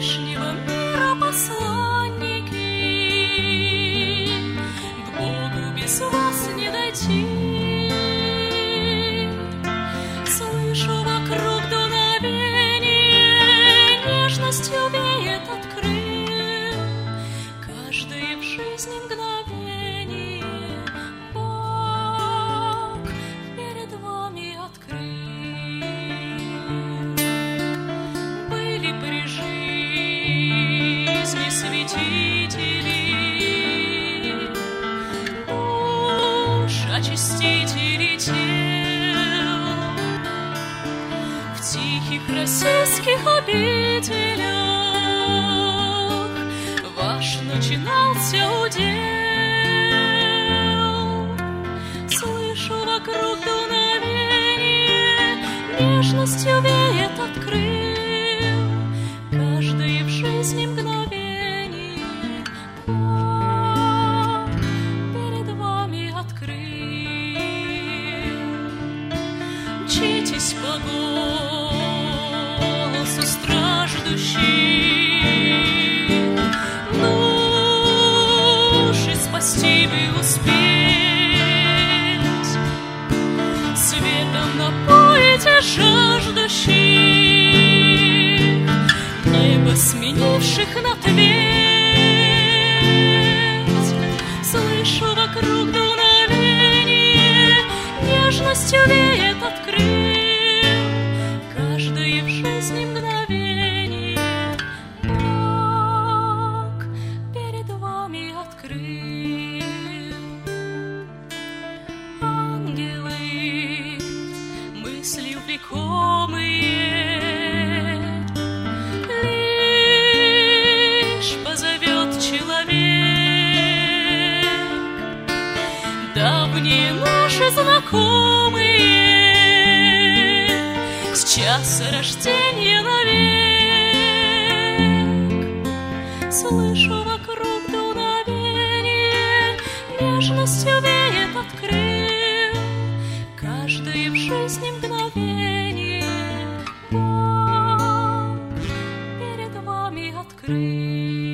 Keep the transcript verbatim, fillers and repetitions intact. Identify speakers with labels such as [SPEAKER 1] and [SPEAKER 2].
[SPEAKER 1] внешнего мира посланники, к Богу без вас не дойти. Слышу вокруг дуновение, нежностью веет от крыл. Каждое в жизни мгновение Бог перед вами открыл. Были при жизни святители, душ очистители тел. В тихих российских обителях ваш начинался удел. Слышу вокруг дуновение, нежностью веет от крыл. Каждое в жизни мгновение Бог перед вами открыл. Мчитесь по голосу страждущих, души спасти бы успеть. Светом напоите жаждущих, небо сменивших на твердь. Слышу вокруг дуновение, нежностью веет от крыл. Каждое в жизни мгновение Бог перед вами открыл. Ангелы, мыслью влекомые, лишь позовет человек. Давние наши знакомые с часа рождения навек. Слышу вокруг дуновение, нежностью веет от крыл. Каждое в жизни мгновение Бог перед вами открыл.